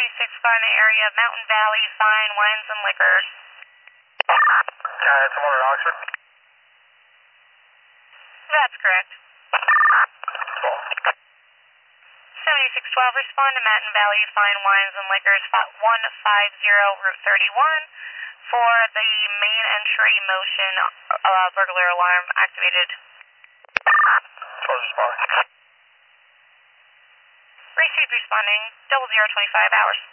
76 Fun area, Mountain Valley Fine Wines and Liquors. It's 1 at Oxford. That's correct. 7612, respond to Mountain Valley Fine Wines and Liquors, 150 Route 31 for the main entry motion burglar alarm activated. Respond. Received responding, 0025 hours.